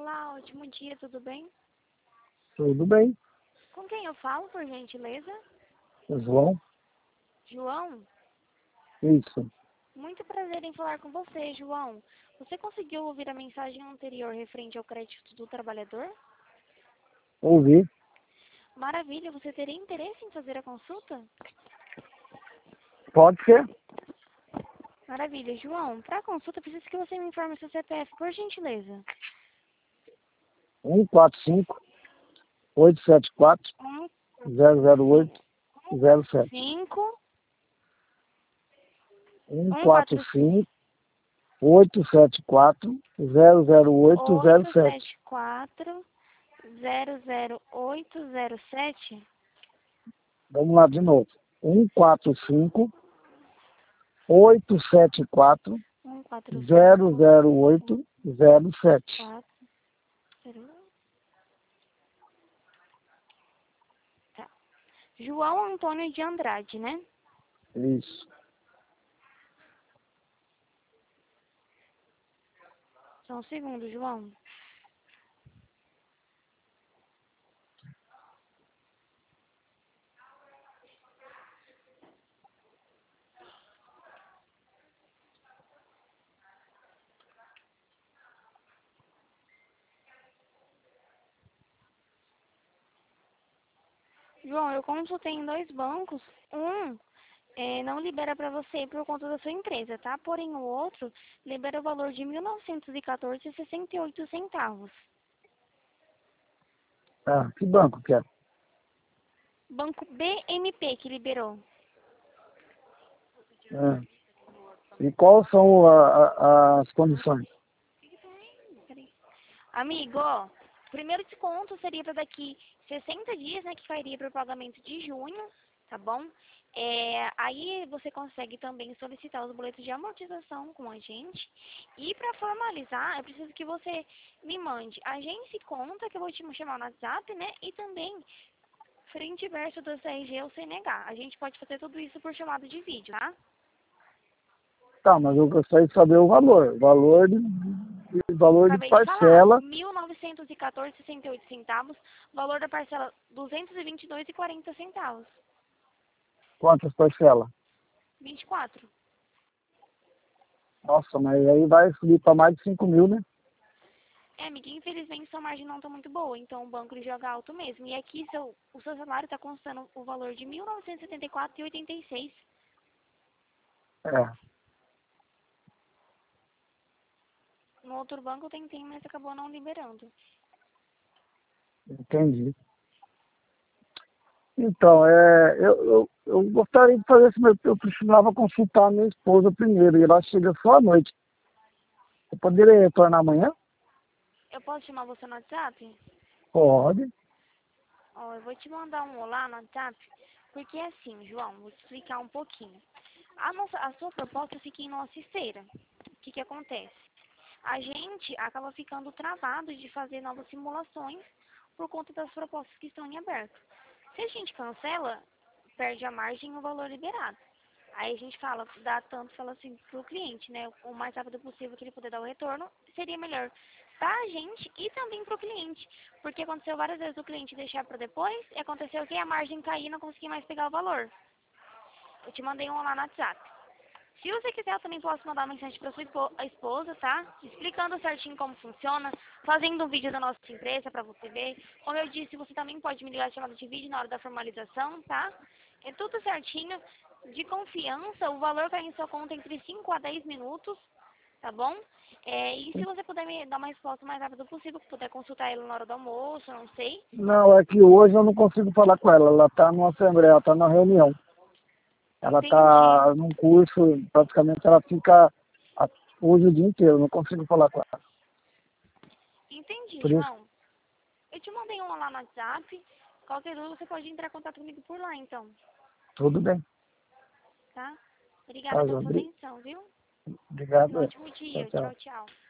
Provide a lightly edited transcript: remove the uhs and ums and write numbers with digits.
Olá, ótimo dia, tudo bem? Tudo bem, Com quem eu falo, por gentileza? João? João? Isso. Muito prazer em falar com você, João. Você conseguiu ouvir a mensagem anterior referente ao crédito do trabalhador? Ouvi. Maravilha, você teria interesse em fazer a consulta? Pode ser? Maravilha, João. Para a consulta, preciso que você me informe seu CPF, por gentileza. 145-874-008-07. 5 145-874-008-07. 874-00807. Vamos lá de novo. 145-874-008-07. 144. Tá. João Antônio de Andrade, né? Isso. Só um segundo, João. João, eu consultei em 2 bancos. Não libera para você por conta da sua empresa, tá? Porém, o outro libera o valor de R$ 1.914,68. Ah, que banco que é? Banco BMP que liberou. Ah. E quais são as condições? Peraí. Amigo, ó, o primeiro desconto seria para daqui 60 dias, né? Que cairia para o pagamento de junho, tá bom? Aí você consegue também solicitar os boletos de amortização com a gente. E para formalizar, eu preciso que você me mande agência e conta, que eu vou te chamar no WhatsApp, né? E também frente e verso do CRG ou CNH. A gente pode fazer tudo isso por chamada de vídeo, tá? Tá, mas eu gostaria de saber o valor. Valor de Acabei de falar, parcela. R$ 1.914,68. Valor da parcela, R$ 222,40. Quantas parcelas? 24. Nossa, mas aí vai subir para mais de 5 mil, né? Amiga, infelizmente sua margem não tá muito boa, então o banco ele joga alto mesmo. E aqui o seu salário está constando o valor de R$ 1.974,86. É, No outro banco eu tentei, mas acabou não liberando. entendi. Então, eu gostaria de fazer isso, mas eu precisava consultar a minha esposa primeiro, e ela chega só à noite. Eu poderia retornar amanhã? Eu posso chamar você no WhatsApp? Pode. Ó, eu vou te mandar um olá no WhatsApp, porque assim, João, vou te explicar um pouquinho. A sua proposta fica em nossa esteira. O que que acontece? A gente acaba ficando travado de fazer novas simulações por conta das propostas que estão em aberto. Se a gente cancela, perde a margem e o valor liberado. Aí a gente dá tanto, fala assim pro cliente, né? O mais rápido possível que ele puder dar o retorno, seria melhor pra gente e também pro cliente. Porque aconteceu várias vezes o cliente deixar para depois e aconteceu que a margem cair e não consegui mais pegar o valor. Eu te mandei um lá no WhatsApp. Se você quiser, eu também posso mandar uma mensagem para sua esposa, tá? Explicando certinho como funciona, fazendo um vídeo da nossa empresa para você ver. Como eu disse, você também pode me ligar chamada de vídeo na hora da formalização, tá? É tudo certinho, de confiança, o valor cai em sua conta entre 5 a 10 minutos, tá bom? E se você puder me dar uma resposta o mais rápido possível, puder consultar ela na hora do almoço, não sei. Não, é que hoje eu não consigo falar com ela. Ela está numa assembleia, ela está na reunião. Ela Entendi. está num curso, praticamente ela fica hoje o dia inteiro, eu não consigo falar com ela. Entendi, Por isso, João. Eu te mandei um lá no WhatsApp. Qualquer dúvida, você pode entrar em contato comigo por lá, então. tudo bem. Tá? Obrigada Tá, pela João. sua atenção, viu? Um Obrigado. ótimo Tchau, dia. tchau. Tchau, tchau.